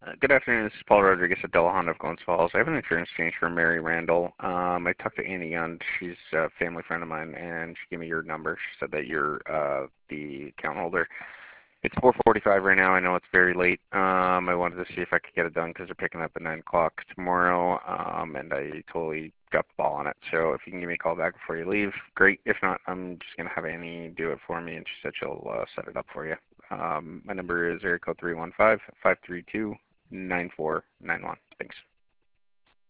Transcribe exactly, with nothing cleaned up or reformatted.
Uh, Good afternoon. This is Paul Rodriguez at Della Honda of Glens Falls. I have an insurance change for Mary Randall. Um, I talked to Annie Young. She's a family friend of mine, and she gave me your number. She said that you're uh, the account holder. It's four forty-five right now. I know it's very late. Um, I wanted to see if I could get it done because they're picking up at nine o'clock tomorrow, um, and I totally got the ball on it. So if you can give me a call back before you leave, great. If not, I'm just going to have Annie do it for me, and she said she'll uh, set it up for you. Um, my number is area code three one five, five three two, nine four nine one. Thanks.